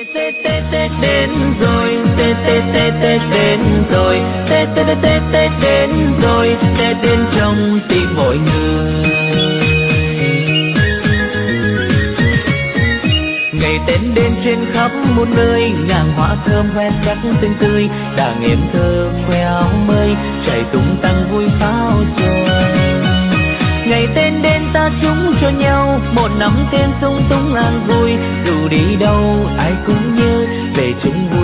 Tết đến rồi, Tết đến rồi, Tết đến rồi, Tết đến trong tim mỗi người. Ngày Tết đến trên khắp muôn nơi, ngàn hoa thơm hoen sắc tươi tươi, đàn em thơ khoe áo mới, chạy tung tăng vui pháo trời. Ngày Tết đến ta chúc cho nhau một năm thêm sung túc an vui, dù đi đâu ai cũng nhớ về chung vui.